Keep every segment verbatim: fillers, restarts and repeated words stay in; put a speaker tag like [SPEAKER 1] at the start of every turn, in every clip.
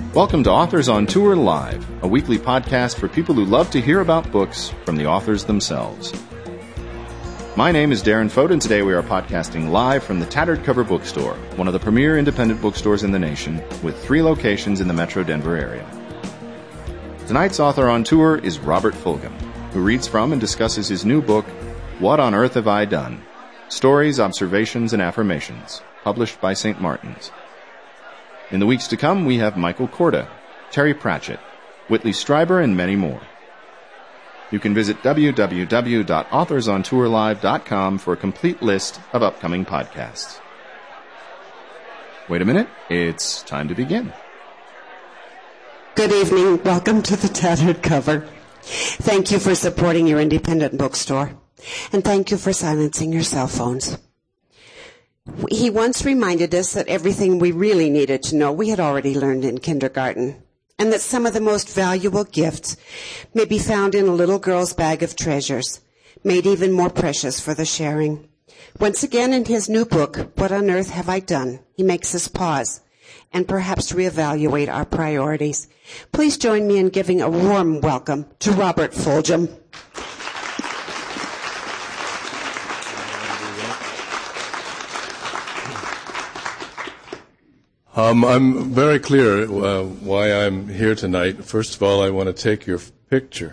[SPEAKER 1] Welcome to Authors on Tour Live, a weekly podcast for people who love to hear about books from the authors themselves. My name is Darren Foden. Today we are podcasting live from the Tattered Cover Bookstore, one of the premier independent bookstores in the nation, with three locations in the metro Denver area. Tonight's author on tour is Robert Fulghum, who reads from and discusses his new book, What on Earth Have I Done? Stories, Observations, and Affirmations, published by Saint Martin's. In the weeks to come, we have Michael Korda, Terry Pratchett, Whitley Strieber, and many more. You can visit w w w dot authors on tour live dot com for a complete list of upcoming podcasts. Wait a minute, it's time to begin.
[SPEAKER 2] Good evening. Welcome to the Tattered Cover. Thank you for supporting your independent bookstore, and thank you for silencing your cell phones. He once reminded us that everything we really needed to know we had already learned in kindergarten, and that some of the most valuable gifts may be found in a little girl's bag of treasures, made even more precious for the sharing. Once again, in his new book, What on Earth Have I Done?, he makes us pause and perhaps reevaluate our priorities. Please join me in giving a warm welcome to Robert Fulghum.
[SPEAKER 3] Um, I'm very clear uh, why I'm here tonight. First of all, I want to take your picture.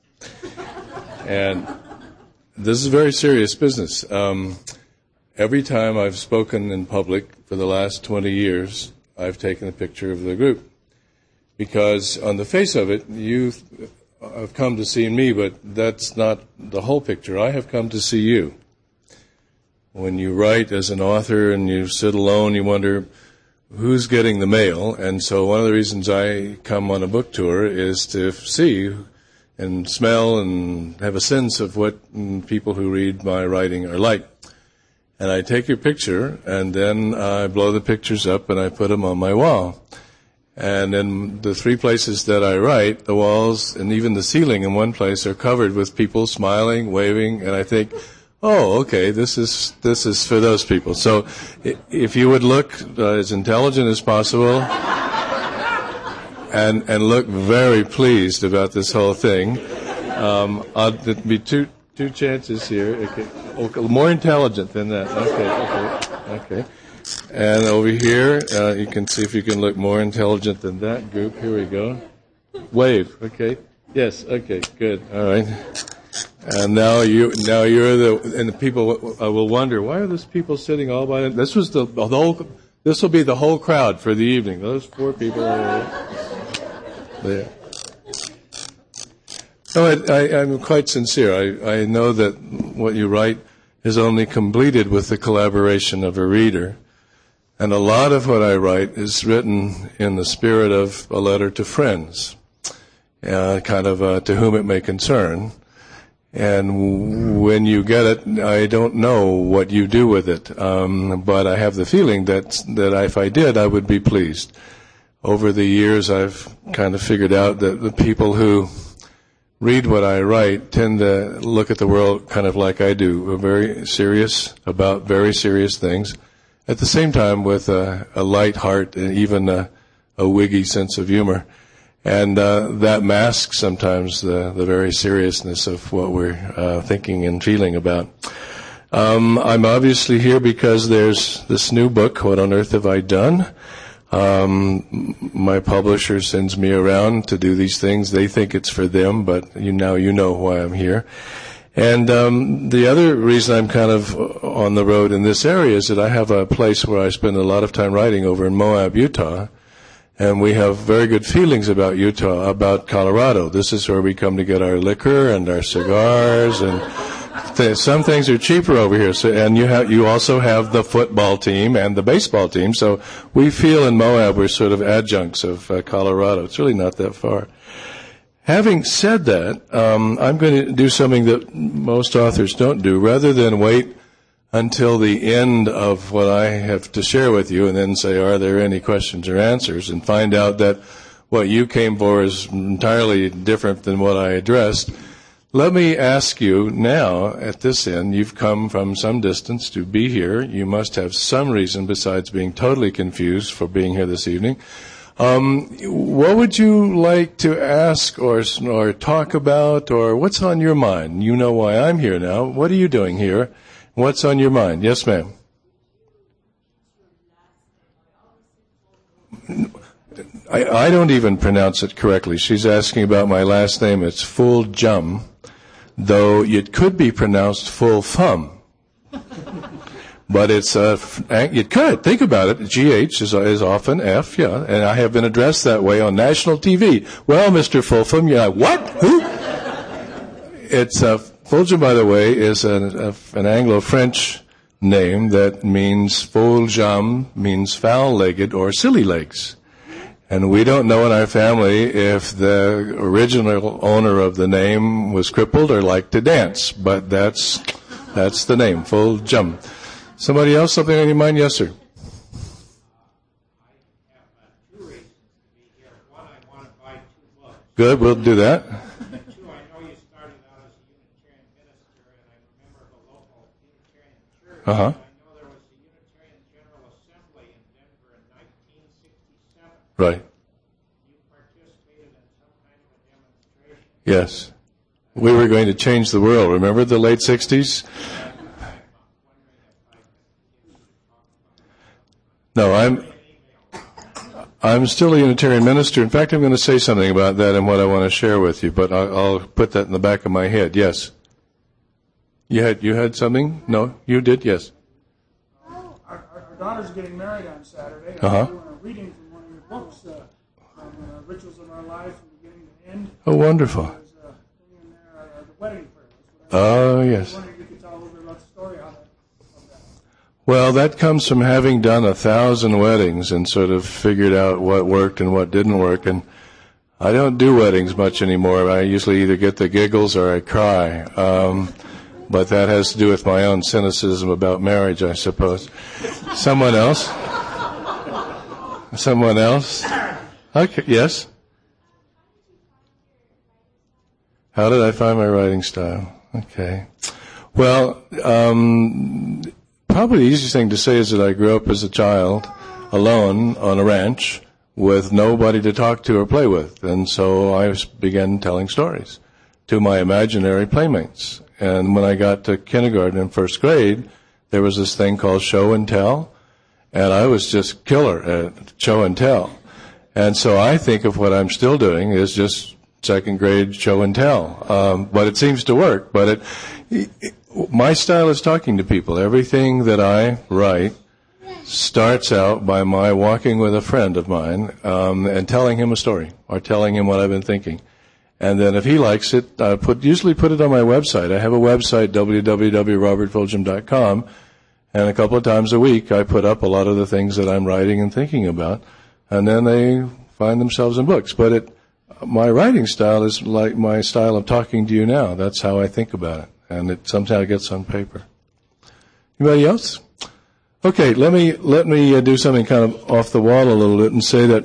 [SPEAKER 3] And this is very serious business. Um, every time I've spoken in public for the last twenty years, I've taken a picture of the group. Because on the face of it, you have come to see me, but that's not the whole picture. I have come to see you. When you write as an author and you sit alone, you wonder, who's getting the mail? And so one of the reasons I come on a book tour is to see and smell and have a sense of what people who read my writing are like. And I take your picture, and then I blow the pictures up and I put them on my wall. And in the three places that I write, the walls and even the ceiling in one place are covered with people smiling, waving, and I think, oh, okay, this is this is for those people. So if you would look uh, as intelligent as possible and and look very pleased about this whole thing, um, I'll, there'll be two two chances here. Okay. Okay, more intelligent than that. Okay, okay, okay. And over here, uh, you can see if you can look more intelligent than that group. Here we go. Wave. Okay. Yes. Okay. Good. All right. And now you, now you're the, and the people uh, will wonder, why are those people sitting all by them? This was the, the whole, this will be the whole crowd for the evening. Those four people are there. No, I, I, I'm quite sincere. I, I know that what you write is only completed with the collaboration of a reader. And a lot of what I write is written in the spirit of a letter to friends, uh, kind of uh, to whom it may concern. And when you get it, I don't know what you do with it, um, but I have the feeling that that if I did, I would be pleased. Over the years, I've kind of figured out that the people who read what I write tend to look at the world kind of like I do, We're very serious about very serious things, at the same time with a, a light heart and even a, a wiggy sense of humor. And uh, that masks sometimes the, the very seriousness of what we're uh, thinking and feeling about. Um, I'm obviously here because there's this new book, What on Earth Have I Done? Um, my publisher sends me around to do these things. They think it's for them, but you now you know why I'm here. And um, the other reason I'm kind of on the road in this area is that I have a place where I spend a lot of time writing over in Moab, Utah. And we have very good feelings about Utah, about Colorado. This is where we come to get our liquor and our cigars, and th- some things are cheaper over here. So, and you have, you also have the football team and the baseball team. So we feel in Moab we're sort of adjuncts of uh, Colorado. It's really not that far. Having said that, um, I'm going to do something that most authors don't do. Rather than wait until the end of what I have to share with you and then say, are there any questions or answers, and find out that what you came for is entirely different than what I addressed, let me ask you now, at this end, you've come from some distance to be here. You must have some reason besides being totally confused for being here this evening. Um, what would you like to ask or or talk about, or what's on your mind? You know why I'm here now. What are you doing here? What's on your mind? Yes, ma'am. I, I don't even pronounce it correctly. She's asking about my last name. It's Fuljum, though it could be pronounced Full Thumb. But it's, uh, it could. Think about it. G H is, is often F, yeah. And I have been addressed that way on national T V. Well, Mister Fultham, yeah, what? Who? It's, uh, Fuljum, by the way, is an, a, an Anglo-French name that means, Fuljum means foul-legged or silly legs. And we don't know in our family if the original owner of the name was crippled or liked to dance. But that's, that's the name, Fuljum. Somebody else, something on your mind? Yes, sir.
[SPEAKER 4] I have uh, two reasons to be here. One, I want to buy two books.
[SPEAKER 3] Good, we'll do that.
[SPEAKER 4] Two, I know you started out as a Unitarian minister, and I remember the local Unitarian church.
[SPEAKER 3] Uh-huh.
[SPEAKER 4] I know there was the Unitarian General Assembly in Denver in nineteen sixty-seven.
[SPEAKER 3] Right.
[SPEAKER 4] You participated in some kind of a demonstration.
[SPEAKER 3] Yes. We were going to change the world. Remember the late sixties? No, I'm I'm still a Unitarian minister. In fact, I'm going to say something about that and what I want to share with you, but I'll, I'll put that in the back of my head. Yes. You had you had something? No, you did. Yes.
[SPEAKER 5] Our, our, our daughter's getting married on Saturday.
[SPEAKER 3] Uh-huh.
[SPEAKER 5] I'm doing a reading from one of your books, uh, from uh, Rituals of Our Lives from Beginning to End.
[SPEAKER 3] Oh, wonderful.
[SPEAKER 5] There's a thing in there, uh, the wedding prayer.
[SPEAKER 3] Oh, yes.
[SPEAKER 5] I wondered if you could tell a little bit about the story how that.
[SPEAKER 3] Well, that comes from having done a thousand weddings and sort of figured out what worked and what didn't work. And I don't do weddings much anymore. I usually either get the giggles or I cry. Um, but that has to do with my own cynicism about marriage, I suppose. Someone else? Someone else? Okay, yes? How did I find my writing style? Okay. Well, um... probably the easiest thing to say is that I grew up as a child alone on a ranch with nobody to talk to or play with. And so I began telling stories to my imaginary playmates. And when I got to kindergarten and first grade, there was this thing called show and tell. And I was just killer at show and tell. And so I think of what I'm still doing is just second grade show and tell. Um, but it seems to work. But it, it my style is talking to people. Everything that I write starts out by my walking with a friend of mine um, and telling him a story or telling him what I've been thinking. And then if he likes it, I put usually put it on my website. I have a website, w w w dot robert fulghum dot com, and a couple of times a week I put up a lot of the things that I'm writing and thinking about, and then they find themselves in books. But it, my writing style is like my style of talking to you now. That's how I think about it. And it somehow gets on paper. Anybody else? Okay, let me let me uh, do something kind of off the wall a little bit and say that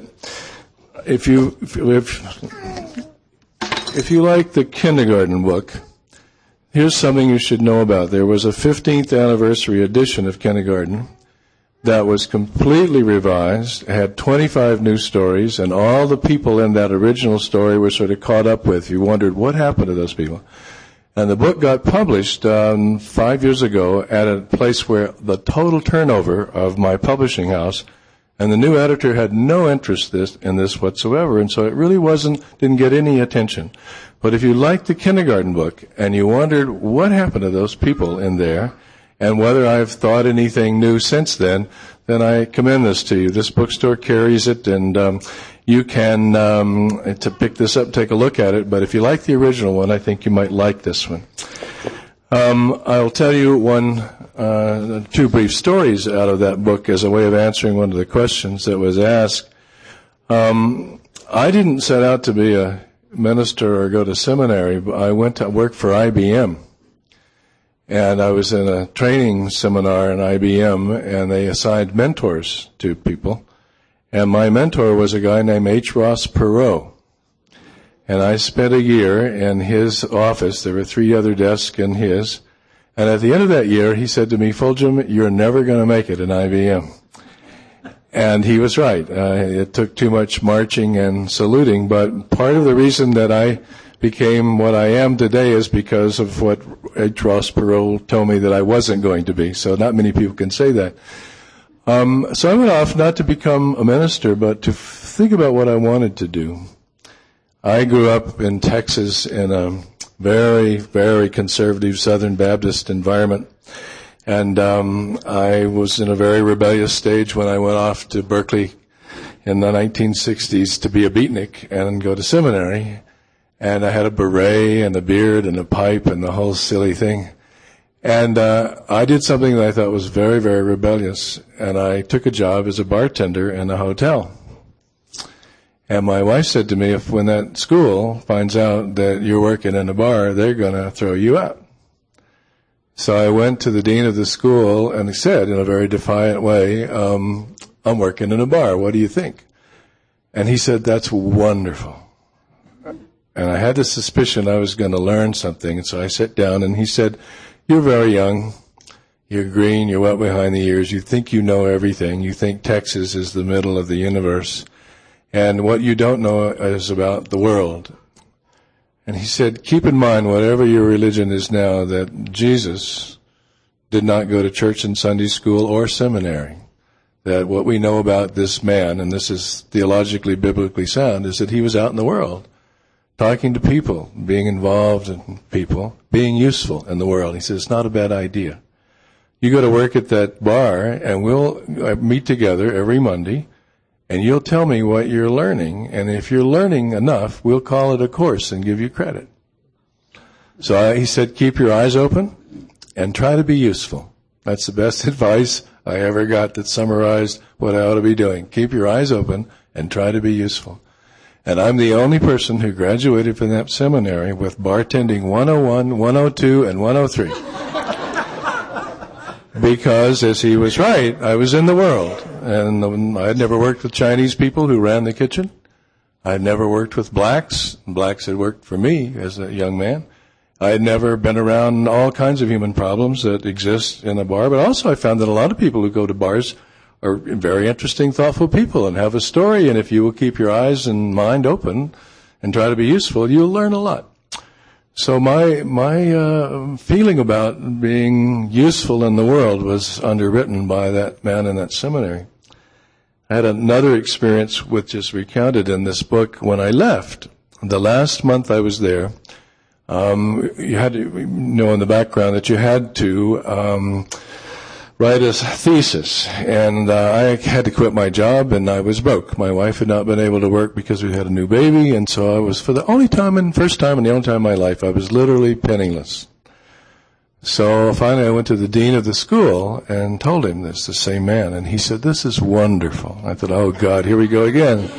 [SPEAKER 3] if you if if, if you like the kindergarten book, here's something you should know about. There was a fifteenth anniversary edition of Kindergarten that was completely revised, had twenty-five new stories, and all the people in that original story were sort of caught up with. You wondered what happened to those people. And the book got published um, five years ago at a place where the total turnover of my publishing house, and the new editor had no interest this, in this whatsoever, and so it really wasn't, didn't get any attention. But if you liked the kindergarten book and you wondered what happened to those people in there, and whether I've thought anything new since then, then I commend this to you. This bookstore carries it, and um, you can um, to pick this up, take a look at it. But if you like the original one, I think you might like this one. Um, I'll tell you one, uh, two brief stories out of that book as a way of answering one of the questions that was asked. Um, I didn't set out to be a minister or go to seminary, but I went to work for I B M. And I was in a training seminar in I B M, and they assigned mentors to people. And my mentor was a guy named H. Ross Perot. And I spent a year in his office. There were three other desks in his. And at the end of that year, he said to me, Fulghum, you're never going to make it in I B M. And he was right. Uh, it took too much marching and saluting, but part of the reason that I became what I am today is because of what H. Ross Perot told me that I wasn't going to be. So not many people can say that. Um, so I went off not to become a minister, but to f- think about what I wanted to do. I grew up in Texas in a very, very conservative Southern Baptist environment. And um, I was in a very rebellious stage when I went off to Berkeley in the nineteen sixties to be a beatnik and go to seminary. And I had a beret and a beard and a pipe and the whole silly thing. And uh, I did something that I thought was very, very rebellious. And I took a job as a bartender in a hotel. And my wife said to me, if when that school finds out that you're working in a bar, they're going to throw you out. So I went to the dean of the school and he said in a very defiant way, um, I'm working in a bar. What do you think? And he said, that's wonderful. And I had the suspicion I was going to learn something. And so I sat down and he said, you're very young. You're green. You're wet behind the ears. You think you know everything. You think Texas is the middle of the universe. And what you don't know is about the world. And he said, keep in mind, whatever your religion is now, that Jesus did not go to church and Sunday school or seminary. That what we know about this man, and this is theologically, biblically sound, is that he was out in the world, talking to people, being involved in people, being useful in the world. He says, it's not a bad idea. You go to work at that bar, and we'll meet together every Monday, and you'll tell me what you're learning, and if you're learning enough, we'll call it a course and give you credit. So I, he said, keep your eyes open and try to be useful. That's the best advice I ever got that summarized what I ought to be doing. Keep your eyes open and try to be useful. And I'm the only person who graduated from that seminary with bartending one oh one, one oh two, and one oh three. Because, as he was right, I was in the world. And I had never worked with Chinese people who ran the kitchen. I had never worked with blacks. Blacks had worked for me as a young man. I had never been around all kinds of human problems that exist in a bar. But also I found that a lot of people who go to bars are very interesting, thoughtful people and have a story. And if you will keep your eyes and mind open and try to be useful, you'll learn a lot. So my my uh, feeling about being useful in the world was underwritten by that man in that seminary. I had another experience which is recounted in this book when I left. The last month I was there, um, you had to you know in the background that you had to um, write a thesis, and uh, I had to quit my job, and I was broke. My wife had not been able to work because we had a new baby, and so I was, for the only time and first time and the only time in my life, I was literally penniless. So finally I went to the dean of the school and told him this, the same man, and he said, this is wonderful. I thought, oh God, here we go again.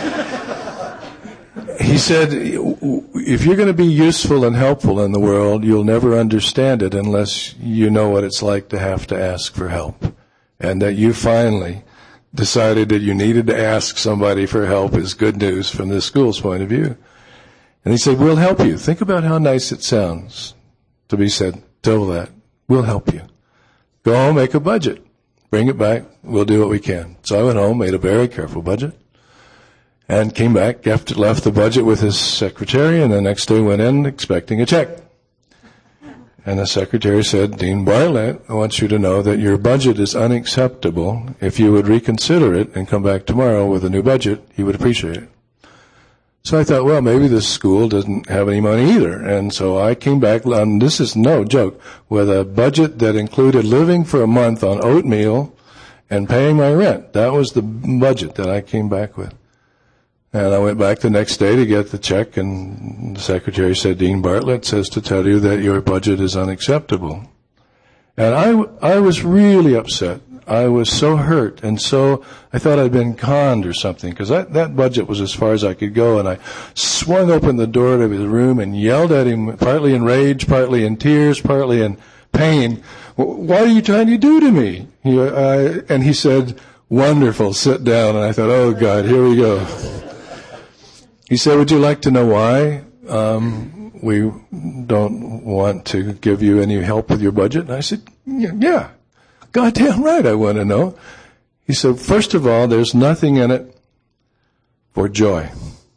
[SPEAKER 3] He said, if you're going to be useful and helpful in the world, you'll never understand it unless you know what it's like to have to ask for help. And that you finally decided that you needed to ask somebody for help is good news from the school's point of view. And he said, we'll help you. Think about how nice it sounds to be said, tell that. We'll help you. Go home, make a budget. Bring it back. We'll do what we can. So I went home, made a very careful budget. And came back, after left the budget with his secretary, and the next day went in expecting a check. And the secretary said, Dean Bartlett, I want you to know that your budget is unacceptable. If you would reconsider it and come back tomorrow with a new budget, he would appreciate it. So I thought, well, maybe this school doesn't have any money either. And so I came back, and this is no joke, with a budget that included living for a month on oatmeal and paying my rent. That was the budget that I came back with. And I went back the next day to get the check, and the secretary said, Dean Bartlett says to tell you that your budget is unacceptable. And I, I was really upset. I was so hurt, and so I thought I'd been conned or something, because that, that budget was as far as I could go, and I swung open the door to his room and yelled at him, partly in rage, partly in tears, partly in pain, what are you trying to do to me? He, I, and he said, wonderful, sit down. And I thought, oh, God, here we go. He said, would you like to know why um, we don't want to give you any help with your budget? And I said, yeah, goddamn right I want to know. He said, first of all, there's nothing in it for joy.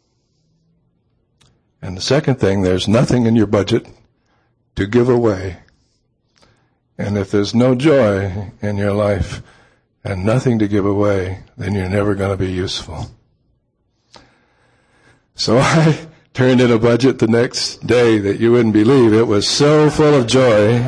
[SPEAKER 3] And the second thing, there's nothing in your budget to give away. And if there's no joy in your life and nothing to give away, then you're never going to be useful. So I turned in a budget the next day that you wouldn't believe. It was so full of joy.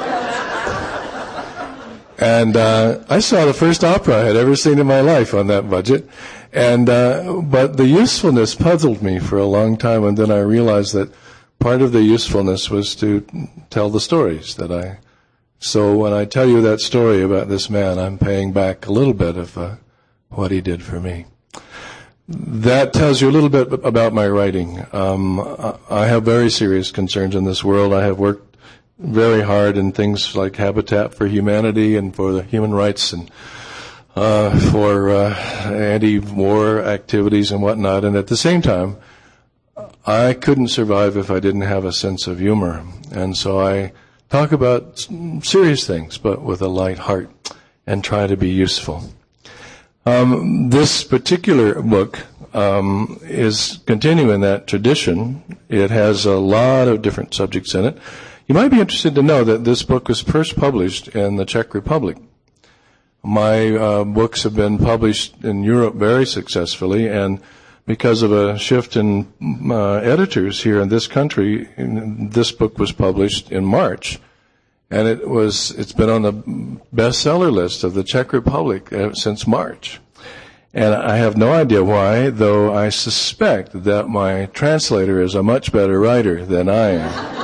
[SPEAKER 3] And uh, I saw the first opera I had ever seen in my life on that budget. And uh, but the usefulness puzzled me for a long time, and then I realized that part of the usefulness was to tell the stories that I... So when I tell you that story about this man, I'm paying back a little bit of uh, what he did for me. That tells you a little bit about my writing. Um, I have very serious concerns in this world. I have worked very hard in things like Habitat for Humanity and for the human rights and uh, for uh, anti-war activities and whatnot. And at the same time, I couldn't survive if I didn't have a sense of humor. And so I talk about serious things, but with a light heart, and try to be useful. Um, this particular book um, is continuing that tradition. It has a lot of different subjects in it. You might be interested to know that this book was first published in the Czech Republic. My uh, books have been published in Europe very successfully, and because of a shift in uh, editors here in this country, this book was published in March, and it was it's been on the bestseller list of the Czech Republic uh, since March. And I have no idea why, though I suspect that my translator is a much better writer than I am.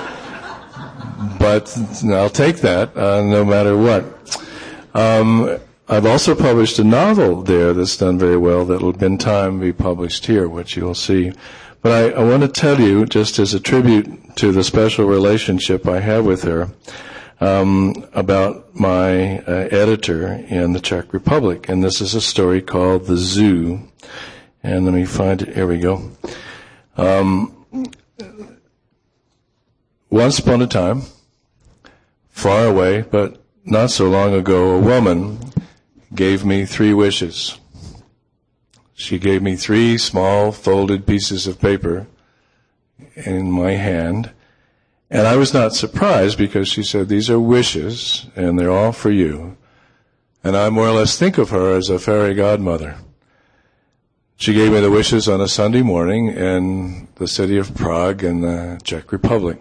[SPEAKER 3] But I'll take that uh, no matter what. Um, I've also published a novel there that's done very well that will in time be published here, which you'll see. But I, I want to tell you, just as a tribute to the special relationship I have with her, um, about my uh, editor in the Czech Republic. And this is a story called The Zoo. And let me find it. Here we go. Um, once upon a time, far away, but not so long ago, a woman gave me three wishes. She gave me three small folded pieces of paper in my hand, and I was not surprised because she said, these are wishes, and they're all for you. And I more or less think of her as a fairy godmother. She gave me the wishes on a Sunday morning in the city of Prague in the Czech Republic.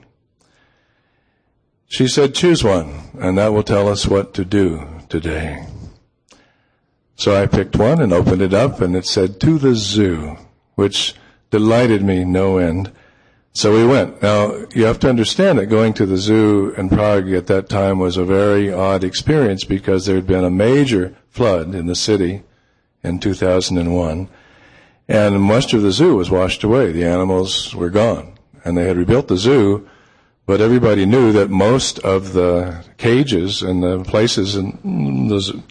[SPEAKER 3] She said, choose one, and that will tell us what to do today. So I picked one and opened it up, and it said, to the zoo, which delighted me no end. So we went. Now, you have to understand that going to the zoo in Prague at that time was a very odd experience because there had been a major flood in the city in two thousand one, and much of the zoo was washed away. The animals were gone, and they had rebuilt the zoo, but everybody knew that most of the cages and the places in the zoo,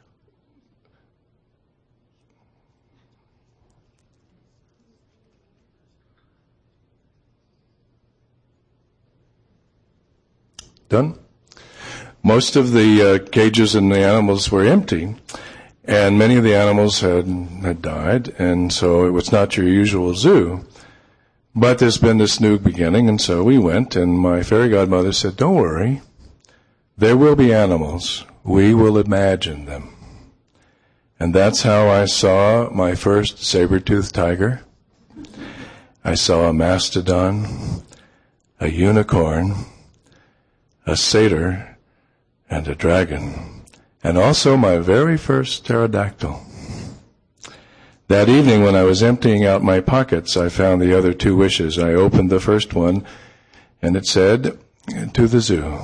[SPEAKER 3] done. Most of the uh, cages and the animals were empty, and many of the animals had had died, and so it was not your usual zoo. But there's been this new beginning, and so we went, and my fairy godmother said, don't worry, there will be animals. We will imagine them. And that's how I saw my first saber-toothed tiger. I saw a mastodon, a unicorn, a satyr, and a dragon, and also my very first pterodactyl. That evening when I was emptying out my pockets, I found the other two wishes. I opened the first one, and it said, to the zoo.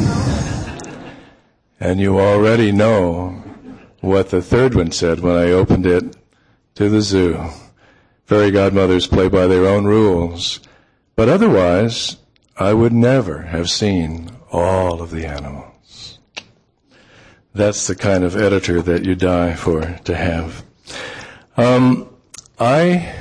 [SPEAKER 3] And you already know what the third one said when I opened it, to the zoo. Fairy godmothers play by their own rules, but otherwise, I would never have seen all of the animals. That's the kind of editor that you die for to have. Um, I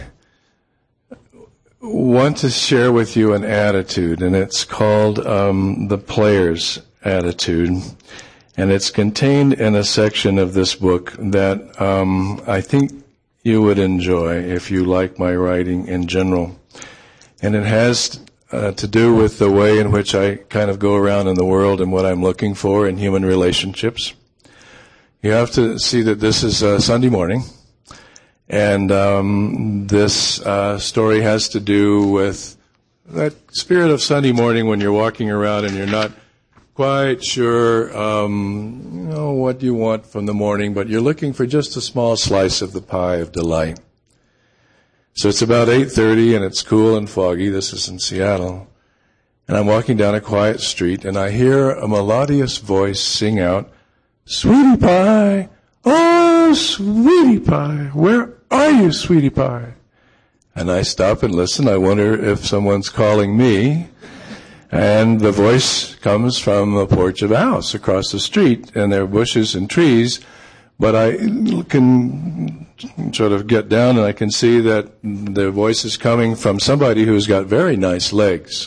[SPEAKER 3] want to share with you an attitude, and it's called um, the player's attitude. And it's contained in a section of this book that um, I think you would enjoy if you like my writing in general. And it has uh, to do with the way in which I kind of go around in the world and what I'm looking for in human relationships. You have to see that this is uh, Sunday morning, and um, this uh, story has to do with that spirit of Sunday morning when you're walking around and you're not quite sure um, you know, what you want from the morning, but you're looking for just a small slice of the pie of delight. So it's about eight thirty, and it's cool and foggy. This is in Seattle. And I'm walking down a quiet street, and I hear a melodious voice sing out, "Sweetie pie, oh, sweetie pie, where are you, sweetie pie?" And I stop and listen. I wonder if someone's calling me. And the voice comes from the porch of a house across the street, and there are bushes and trees, but I can sort of get down and I can see that the voice is coming from somebody who's got very nice legs.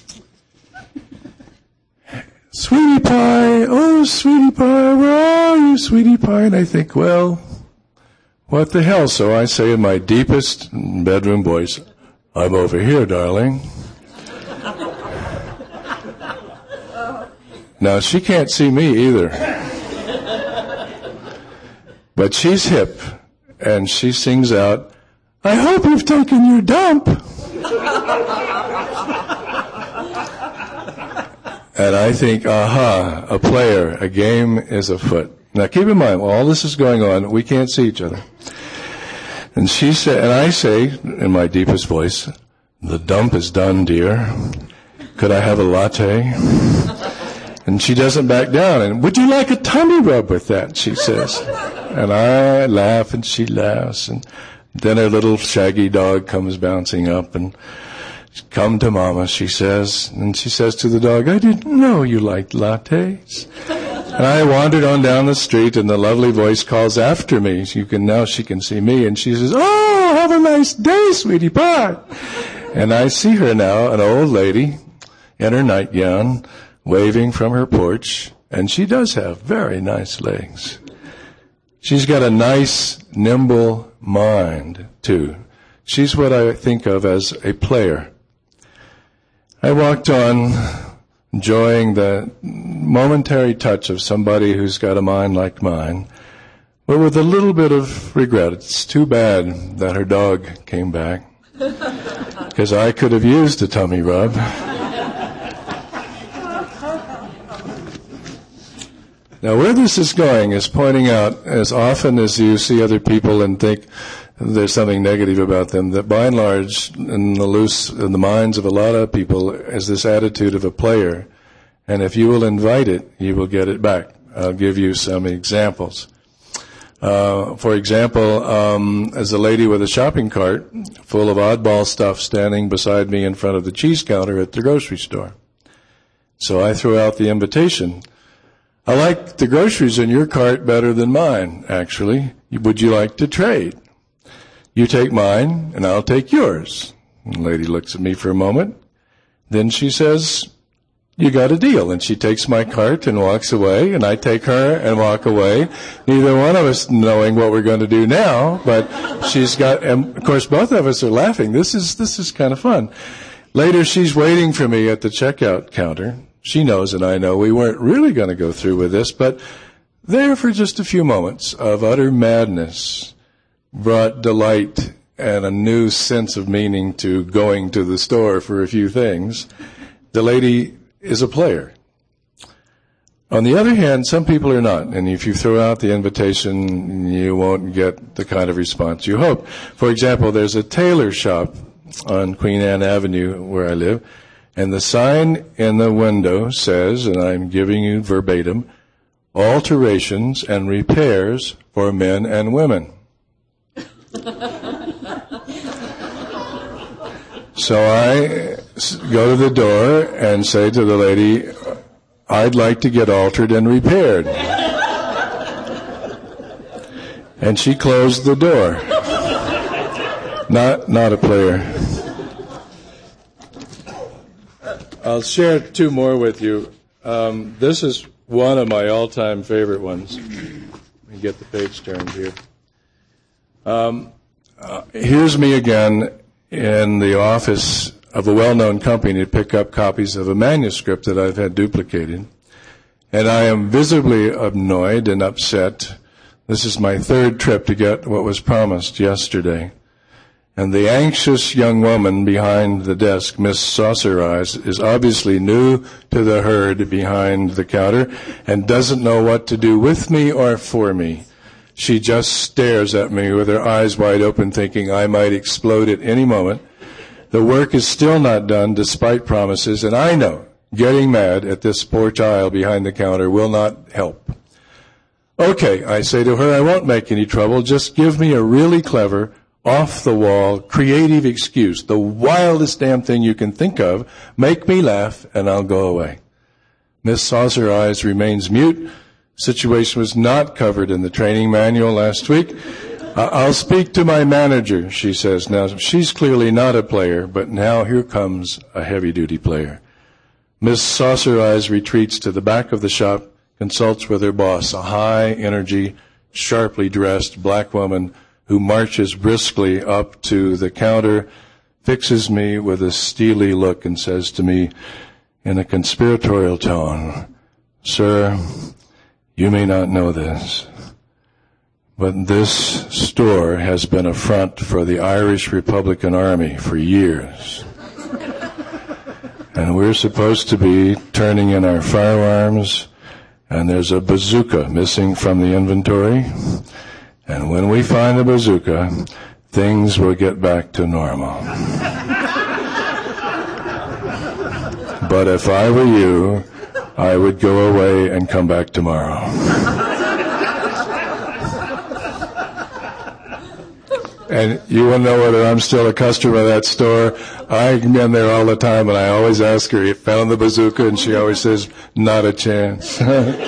[SPEAKER 3] "Sweetie pie, oh, sweetie pie, where are you, sweetie pie?" And I think, well, what the hell? So I say in my deepest bedroom voice, "I'm over here, darling." Now, she can't see me either. But she's hip, and she sings out, "I hope you've taken your dump." And I think, aha, a player, a game is afoot. Now, keep in mind, while all this is going on, we can't see each other. And she said, and I say, in my deepest voice, "The dump is done, dear. Could I have a latte?" And she doesn't back down. And, "Would you like a tummy rub with that?" she says. And I laugh, and she laughs. And then her little shaggy dog comes bouncing up, and, "Come to Mama," she says. And she says to the dog, "I didn't know you liked lattes." And I wandered on down the street, and the lovely voice calls after me. You can now she can see me, and she says, "Oh, have a nice day, sweetie pie." And I see her now, an old lady in her nightgown, waving from her porch, and she does have very nice legs. She's got a nice, nimble mind, too. She's what I think of as a player. I walked on, enjoying the momentary touch of somebody who's got a mind like mine, but with a little bit of regret. It's too bad that her dog came back, because I could have used a tummy rub. Now, where this is going is pointing out, as often as you see other people and think there's something negative about them, that by and large, in the loose, in the minds of a lot of people, is this attitude of a player. And if you will invite it, you will get it back. I'll give you some examples. Uh, for example, um, as a lady with a shopping cart full of oddball stuff standing beside me in front of the cheese counter at the grocery store. So I threw out the invitation. "I like the groceries in your cart better than mine, actually. Would you like to trade? You take mine, and I'll take yours." And the lady looks at me for a moment. Then she says, "You got a deal." And she takes my cart and walks away, and I take her and walk away. Neither one of us knowing what we're going to do now, but she's got, and of course both of us are laughing. This is, this is kind of fun. Later, she's waiting for me at the checkout counter. She knows and I know we weren't really going to go through with this, but there for just a few moments of utter madness brought delight and a new sense of meaning to going to the store for a few things. The lady is a player. On the other hand, some people are not, and if you throw out the invitation, you won't get the kind of response you hope. For example, there's a tailor shop on Queen Anne Avenue where I live, and the sign in the window says, and I'm giving you verbatim, "Alterations and repairs for men and women." So I go to the door and say to the lady, "I'd like to get altered and repaired." And she closed the door. Not, not a player. I'll share two more with you. Um, this is one of my all-time favorite ones. Let me get the page turned here. Um, uh, here's me again in the office of a well-known company to pick up copies of a manuscript that I've had duplicated. And I am visibly annoyed and upset. This is my third trip to get what was promised yesterday. And the anxious young woman behind the desk, Miss Saucer Eyes, is obviously new to the herd behind the counter and doesn't know what to do with me or for me. She just stares at me with her eyes wide open, thinking I might explode at any moment. The work is still not done despite promises, and I know getting mad at this poor child behind the counter will not help. Okay, I say to her, I won't make any trouble. Just give me a really clever, off-the-wall, creative excuse, the wildest damn thing you can think of. Make me laugh, and I'll go away. Miss Saucer Eyes remains mute. Situation was not covered in the training manual last week. I'll speak to my manager, she says. Now, she's clearly not a player, but now here comes a heavy-duty player. Miss Saucer Eyes retreats to the back of the shop, consults with her boss, a high-energy, sharply dressed black woman who marches briskly up to the counter, fixes me with a steely look, and says to me in a conspiratorial tone, Sir, you may not know this, but this store has been a front for the Irish Republican Army for years. And we're supposed to be turning in our firearms, and there's a bazooka missing from the inventory. And when we find the bazooka, things will get back to normal. But if I were you, I would go away and come back tomorrow. And you want to know whether I'm still a customer of that store? I've been there all the time, and I always ask her, you found the bazooka? And she always says, not a chance.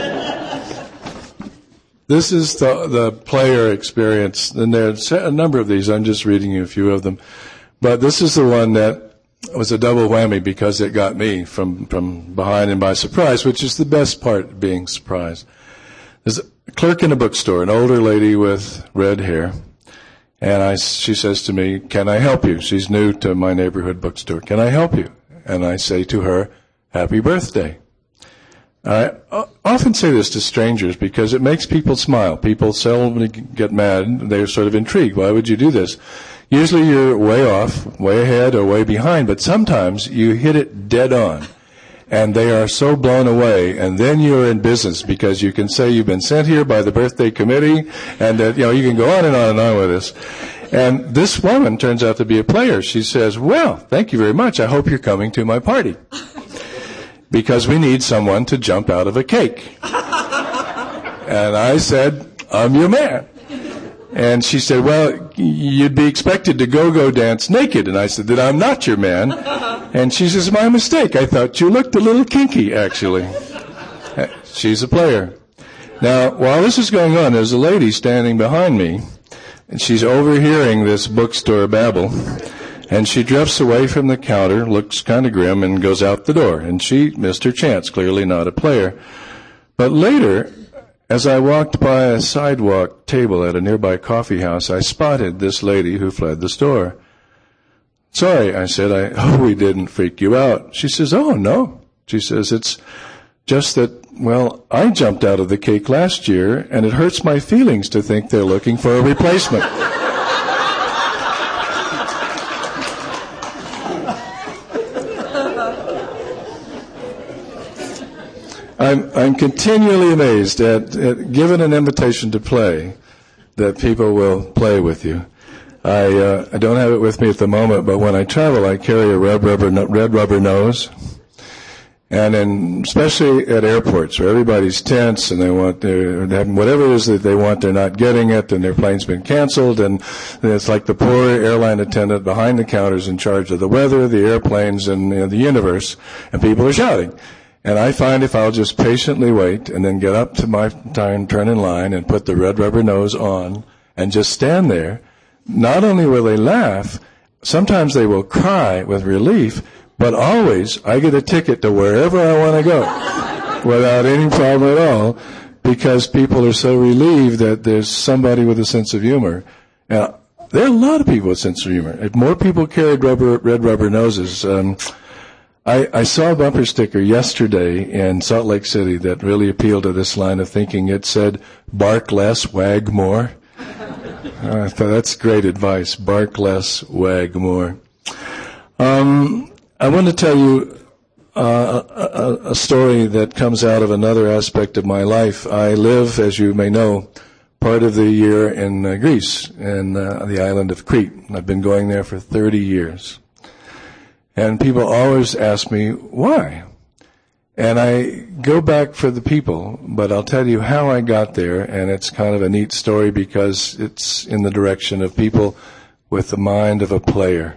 [SPEAKER 3] This is the, the player experience, and there's a number of these. I'm just reading you a few of them. But this is the one that was a double whammy because it got me from, from behind and by surprise, which is the best part of being surprised. There's a clerk in a bookstore, an older lady with red hair. And I, she says to me, can I help you? She's new to my neighborhood bookstore. Can I help you? And I say to her, happy birthday. I often say this to strangers because it makes people smile. People seldomly get mad. They're sort of intrigued. Why would you do this? Usually you're way off, way ahead, or way behind, but sometimes you hit it dead on. And they are so blown away, and then you're in business because you can say you've been sent here by the birthday committee, and that, you know, you can go on and on and on with this. And this woman turns out to be a player. She says, well, thank you very much. I hope you're coming to my party. Because we need someone to jump out of a cake. And I said, I'm your man. And she said, well, you'd be expected to go-go dance naked. And I said that I'm not your man. And she says, my mistake. I thought you looked a little kinky, actually. She's a player. Now, while this is going on, there's a lady standing behind me, and she's overhearing this bookstore babble. And she drifts away from the counter, looks kind of grim, and goes out the door. And she missed her chance, clearly not a player. But later, as I walked by a sidewalk table at a nearby coffee house, I spotted this lady who fled the store. Sorry, I said, I hope we didn't freak you out. She says, oh, no. She says, it's just that, well, I jumped out of the cake last year, and it hurts my feelings to think they're looking for a replacement. I'm, I'm continually amazed at, at, given an invitation to play, that people will play with you. I, uh, I don't have it with me at the moment, but when I travel, I carry a red rubber, red rubber nose. And in, especially at airports where everybody's tense and they want their, whatever it is that they want, they're not getting it, and their plane's been canceled, and it's like the poor airline attendant behind the counters in charge of the weather, the airplanes, and you know, the universe, and people are shouting. And I find if I'll just patiently wait and then get up to my time, turn in line, and put the red rubber nose on and just stand there, not only will they laugh, sometimes they will cry with relief, but always I get a ticket to wherever I want to go. without any problem at all, because people are so relieved that there's somebody with a sense of humor. Now, there are a lot of people with a sense of humor. If more people carried rubber, red rubber noses, um, I, I saw a bumper sticker yesterday in Salt Lake City that really appealed to this line of thinking. It said, "Bark less, wag more." I thought that's great advice. Bark less, wag more. Um, I want to tell you uh, a, a story that comes out of another aspect of my life. I live, as you may know, part of the year in uh, Greece, in uh, the island of Crete. I've been going there for thirty years. And people always ask me, why? And I go back for the people, but I'll tell you how I got there, and it's kind of a neat story because it's in the direction of people with the mind of a player.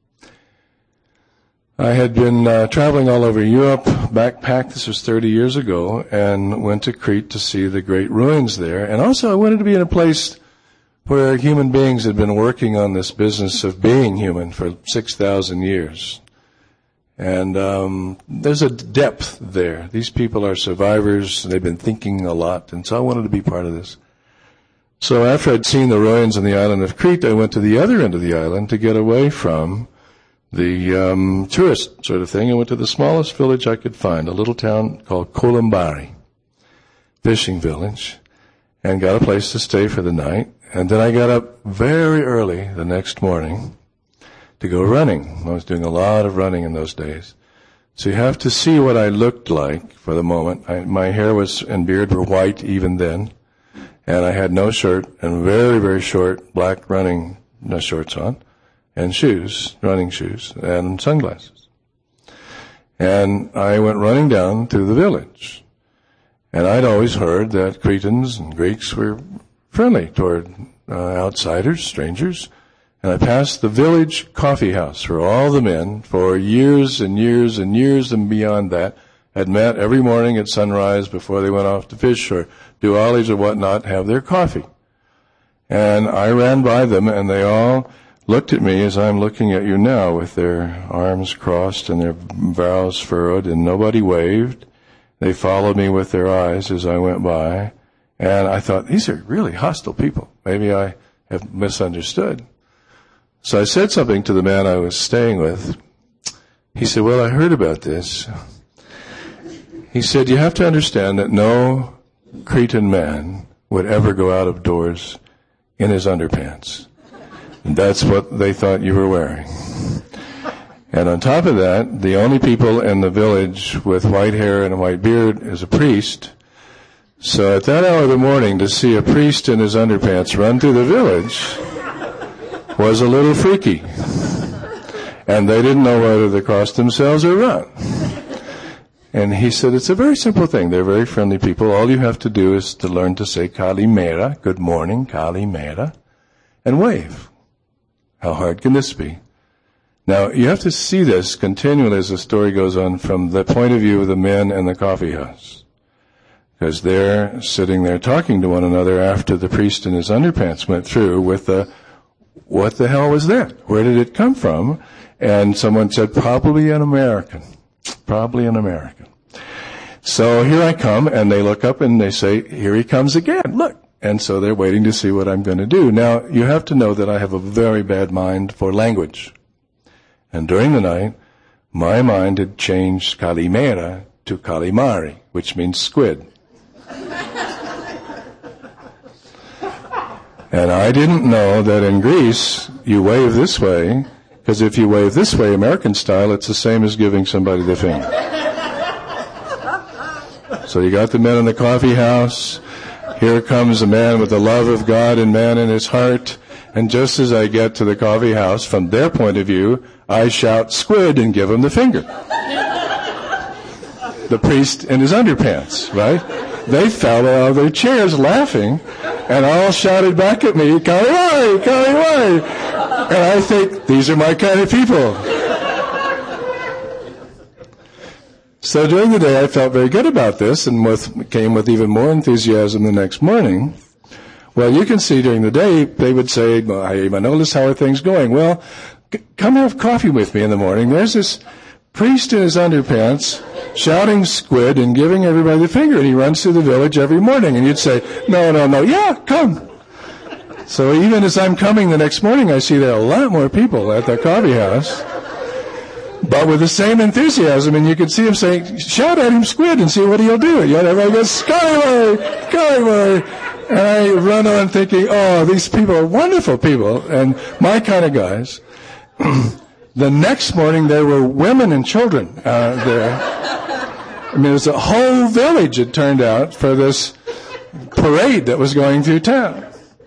[SPEAKER 3] I had been uh, traveling all over Europe, backpacked, this was thirty years ago, and went to Crete to see the great ruins there. And also I wanted to be in a place where human beings had been working on this business of being human for six thousand years. And um, there's a depth there. These people are survivors. They've been thinking a lot, and so I wanted to be part of this. So after I'd seen the ruins on the island of Crete, I went to the other end of the island to get away from the um, tourist sort of thing. I went to the smallest village I could find, a little town called Kolombari, fishing village, and got a place to stay for the night. And then I got up very early the next morning to go running. I was doing a lot of running in those days. So you have to see what I looked like for the moment. I, my hair was and beard were white even then, and I had no shirt and very, very short black running no shorts on, and shoes, running shoes, and sunglasses. And I went running down to the village. And I'd always heard that Cretans and Greeks were friendly toward uh, outsiders, strangers. And I passed the village coffee house where all the men, for years and years and years and beyond that, had met every morning at sunrise before they went off to fish or do ollies or whatnot, have their coffee. And I ran by them, and they all looked at me as I'm looking at you now, with their arms crossed and their brows furrowed, and nobody waved. They followed me with their eyes as I went by. And I thought, these are really hostile people. Maybe I have misunderstood. So I said something to the man I was staying with. He said, well, I heard about this. He said, you have to understand that no Cretan man would ever go out of doors in his underpants. And that's what they thought you were wearing. And on top of that, the only people in the village with white hair and a white beard is a priest. So at that hour of the morning, to see a priest in his underpants run through the village was a little freaky. And they didn't know whether to cross themselves or run. And he said, it's a very simple thing. They're very friendly people. All you have to do is to learn to say Kalimera, good morning, Kalimera, and wave. How hard can this be? Now, you have to see this continually as the story goes on from the point of view of the men in the coffee house. Because they're sitting there talking to one another after the priest in his underpants went through with the, what the hell was that? Where did it come from? And someone said, probably an American. Probably an American. So here I come, and they look up and they say, here he comes again, look. And so they're waiting to see what I'm going to do. Now, you have to know that I have a very bad mind for language. And during the night, my mind had changed Kalimera to Kalimari, which means squid. And I didn't know that in Greece, you wave this way, because if you wave this way, American style, it's the same as giving somebody the finger. So you got the men in the coffee house. Here comes a man with the love of God and man in his heart. And just as I get to the coffee house, from their point of view, I shout squid and give him the finger. The priest in his underpants, right? They fell out of their chairs laughing and all shouted back at me, Kalimari, Kalimari. And I think, these are my kind of people. So during the day, I felt very good about this and with, came with even more enthusiasm the next morning. Well, you can see during the day, they would say, hey, Manolis, how are things going? Well, c- come have coffee with me in the morning. There's this priest in his underpants, shouting squid and giving everybody the finger. And he runs through the village every morning. And you'd say, no, no, no, yeah, come. So even as I'm coming the next morning, I see there are a lot more people at the coffee house, but with the same enthusiasm. And you can see him saying, shout at him squid and see what he'll do. And everybody goes, Skyway, Skyway. And I run on thinking, oh, these people are wonderful people and my kind of guys. The next morning, there were women and children uh, there. I mean, it was a whole village, it turned out, for this parade that was going through town.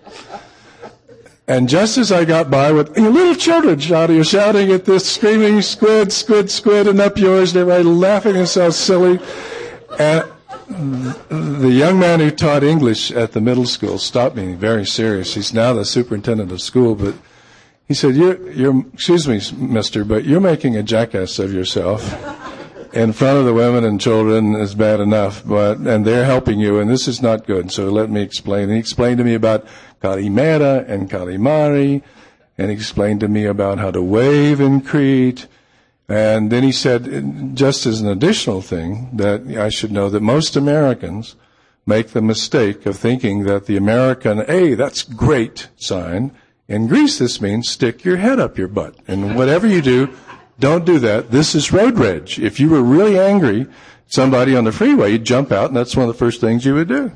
[SPEAKER 3] And just as I got by with you know, little children shouting, shouting at this, screaming, squid, squid, squid, and up yours, and everybody laughing themselves silly. And the young man who taught English at the middle school stopped me, very serious. He's now the superintendent of school, but he said, you're, you're, excuse me, mister, but you're making a jackass of yourself in front of the women and children is bad enough, but, and they're helping you, and this is not good, so let me explain. And he explained to me about Kalimera and Kalimari, and he explained to me about how to wave in Crete, and then he said, just as an additional thing, that I should know that most Americans make the mistake of thinking that the American, hey, that's great sign. In Greece, this means stick your head up your butt. And whatever you do, don't do that. This is road rage. If you were really angry at somebody on the freeway, you'd jump out, and that's one of the first things you would do.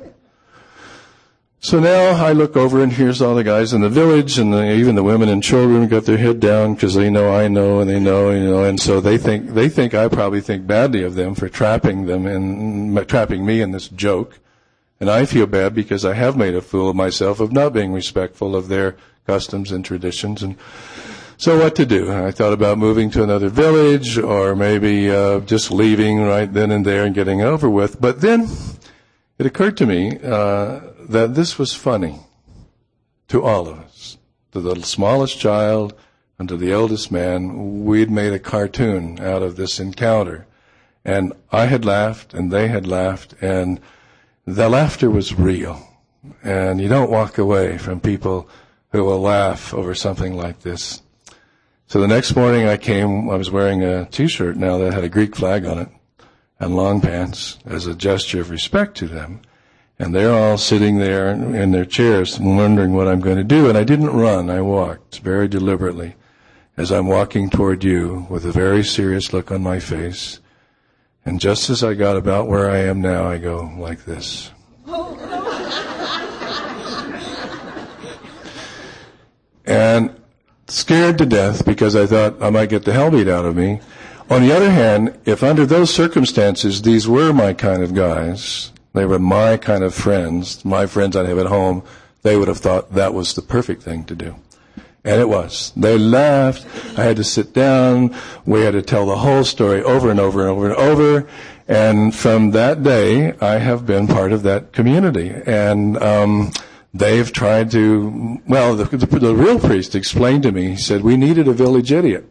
[SPEAKER 3] So now I look over, and here's all the guys in the village, and the, even the women and children got their head down because they know I know, and they know, you know, and so they think they think I probably think badly of them for trapping them and trapping me in this joke. And I feel bad because I have made a fool of myself of not being respectful of their customs and traditions. And so what to do? I thought about moving to another village or maybe uh, just leaving right then and there and getting it over with. But then it occurred to me uh, that this was funny to all of us, to the smallest child and to the eldest man. We'd made a cartoon out of this encounter. And I had laughed and they had laughed, and the laughter was real. And you don't walk away from people who will laugh over something like this. So the next morning I came, I was wearing a T-shirt now that had a Greek flag on it and long pants as a gesture of respect to them. And they're all sitting there in their chairs wondering what I'm going to do. And I didn't run, I walked very deliberately as I'm walking toward you with a very serious look on my face. And just as I got about where I am now, I go like this. And scared to death because I thought I might get the hell beat out of me. On the other hand, if under those circumstances these were my kind of guys, they were my kind of friends, my friends I'd have at home, they would have thought that was the perfect thing to do. And it was. They laughed. I had to sit down. We had to tell the whole story over and over and over and over. And from that day, I have been part of that community. And um they've tried to, well, the, the, the real priest explained to me, he said, we needed a village idiot.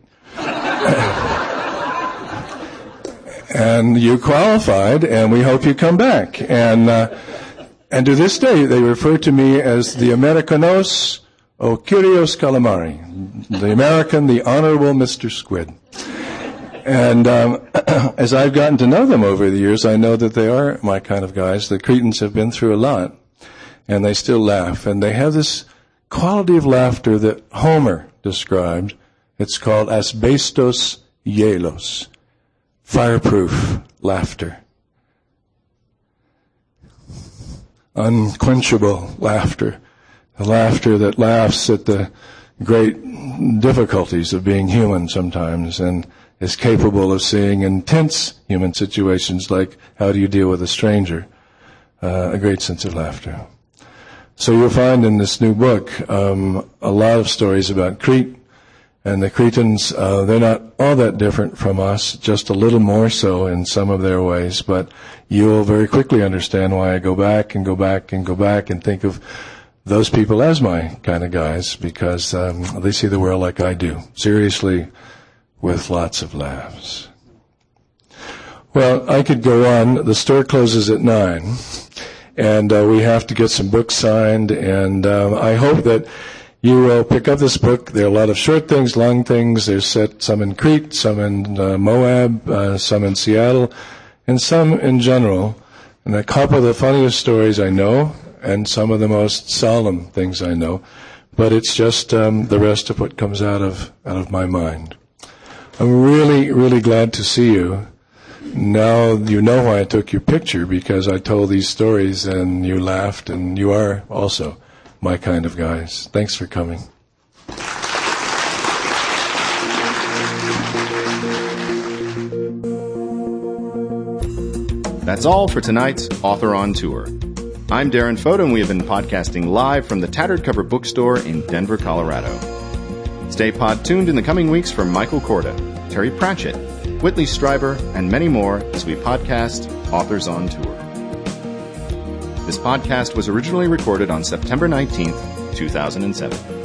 [SPEAKER 3] And you qualified, and we hope you come back. And uh, and to this day, they refer to me as the Americanos o Kyrios Kalimari, the American, the Honorable Mister Squid. And um, as I've gotten to know them over the years, I know that they are my kind of guys. The Cretans have been through a lot. And they still laugh. And they have this quality of laughter that Homer described. It's called asbestos hielos, fireproof laughter. Unquenchable laughter. The laughter that laughs at the great difficulties of being human sometimes and is capable of seeing intense human situations like how do you deal with a stranger. Uh, a great sense of laughter. So you'll find in this new book um, a lot of stories about Crete, and the Cretans, uh, they're not all that different from us, just a little more so in some of their ways, but you'll very quickly understand why I go back and go back and go back and think of those people as my kind of guys, because um, they see the world like I do, seriously, with lots of laughs. Well, I could go on. The store closes at nine. And uh, we have to get some books signed, and um, I hope that you will pick up this book. There are a lot of short things, long things. There's set some in Crete, some in uh, Moab, uh, some in Seattle, and some in general. And a couple of the funniest stories I know, and some of the most solemn things I know. But it's just um, the rest of what comes out of out of my mind. I'm really, really glad to see you. Now you know why I took your picture, because I told these stories and you laughed, and you are also my kind of guys. Thanks for coming.
[SPEAKER 1] That's all for tonight's Author on Tour. I'm Darren Foda, and we have been podcasting live from the Tattered Cover Bookstore in Denver, Colorado. Stay pod-tuned in the coming weeks for Michael Korda, Terry Pratchett, Whitley Strieber, and many more as we podcast Authors on Tour. This podcast was originally recorded on September nineteenth, two thousand seven.